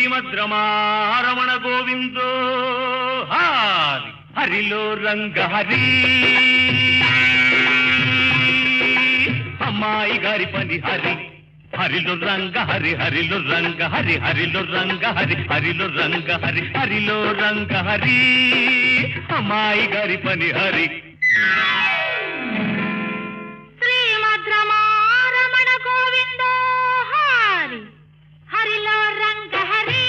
శ్రీమద్రమారమణ గోవిందో హరి హరిలో రంగ హరి అమ్మాయి గారి పని హరి హరిలో రంగ హరి హరిలో రంగ హరి హరిలో రంగ హరి హరిలో రంగ హరి హరిలో రంగ హరి అమ్మాయి గారి పని హరి శ్రీమద్రమారమణ గోవిందో హరి హరిలో రంగ హరి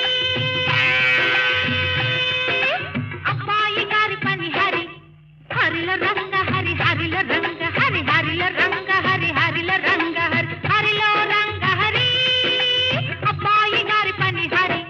అబ్బాయి గారి పని హరి హరిలో రంగ హరి హరిలో రంగ హరి హరిలో రంగ హరి హరిలో రంగ హరి హరిలో రంగ హరి అబ్బాయి గారి పని హరి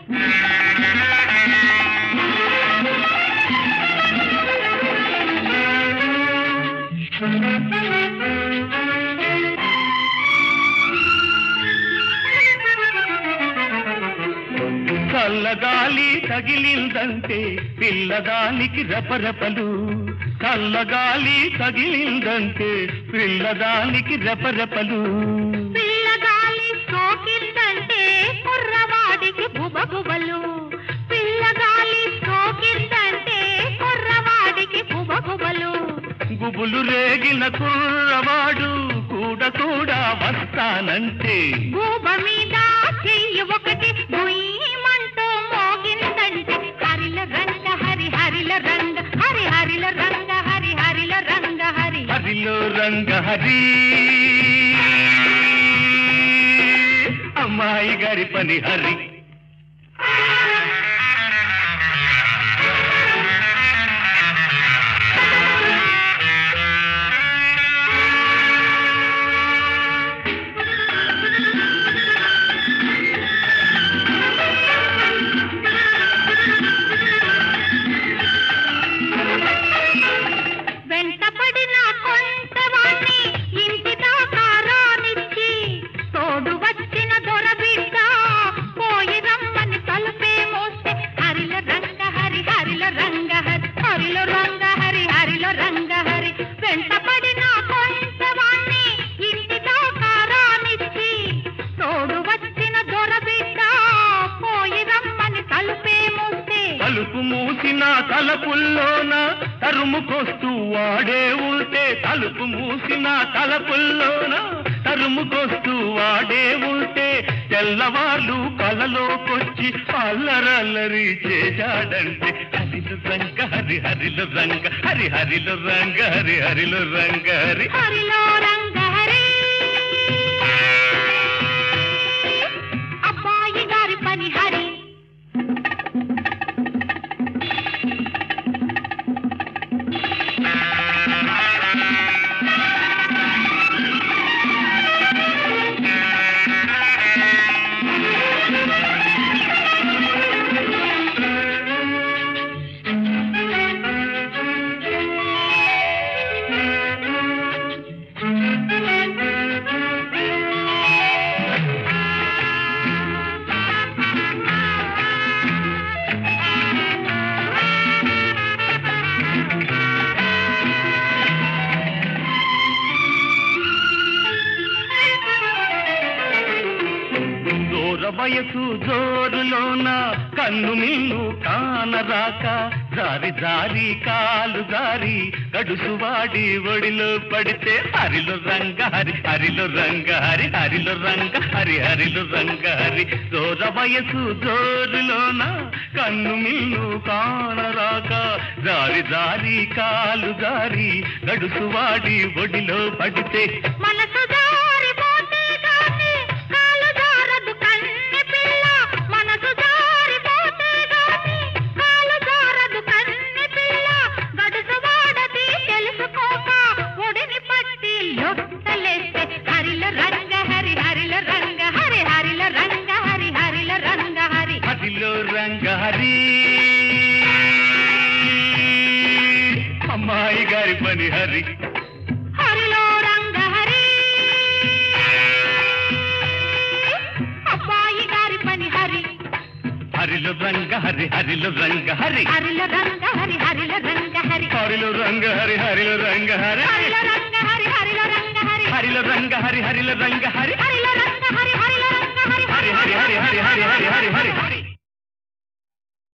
చల్లగాలి తగిలిందంటే పిల్లదానికి రెపరెపలు చల్లగాలి తగిలిందంటే పిల్లదానికి రెపరెపలు పిల్లగాలి సోకిందంటే కుర్రవాడికి బుబబుబలు పిల్లగాలి సోకిందంటే కుర్రవాడికి బుబబుబలు గుబులు రేగిన కుర్రవాడు కూడా వస్తానంటే గూబ మీద చెయ్యి ఒకటి గుయ్యమంటూ మోగిందంటే హరిల రంగ హరి హరిల రంగ హరి హరిల రంగ హరి హరిల రంగ హరి హరిలో రంగ హరి అమ్మాయి గారి పని హరి వెంటపడిన కొంతవాణ్ణి ఇంటి దాకా రానిచ్చి తోడు వచ్చిన దొరబిడ్డ పోయి రమ్మని తలుపే మోస్తే హరిల రంగ హరి హరిల రంగ హరి హరిలో రంగ హరి హరిలో రంగ హరి వెంటపడిన కొంతవాణ్ణి ఇంటి దాకా రానిచ్చి తోడు వచ్చిన దొరబిడ్డ పోయి రమ్మని తలుపే మోస్తే తలుపు మూసిన తలపుల్లోన తరుముకొస్తూ వాడే ఉంటే తలుపు మూసిన తలపుల్లోన తరుముకొస్తూ వాడే ఉంటే తెల్లవాళ్ళు కలలోకొచ్చి అల్లరల్లరి చేశాడంటే హరిలో రంగ హరి హరిలో రంగ హరి హరిలో రంగ హరి హరిలో రంగ హరి హరిలో రంగ హరి అబ్బాయి గారి పని హరి వయసు జోరులోన కన్ను మిన్ను కానరాక జారి జారి కాలు జారి గడుసువాడి ఒడిలో పడితే హరిలో రంగ హరి హరిలో రంగ హరి హరిలో రంగ హరి హరిలో రంగ హరి జోర వయసు జోరులోన కన్ను మిన్ను కానరాక జారి జారి కాలు జారి గడుసువాడి ఒడిలో పడితే మనసు రంగ హరి అమ్మాయి గారి పని హరి హరిలో రంగ హరి అబ్బాయి గారి పని హరి హరిలో రంగ హరి హరిలో రంగ హరి హరిలో రంగ హరి హరిలో రంగ హరి హరిలో రంగ హరి హరిలో రంగ హరి హరిలో రంగ హరి హరిలో రంగ హరి హరిలో రంగ హరి హరిలో రంగ హరి హరిలో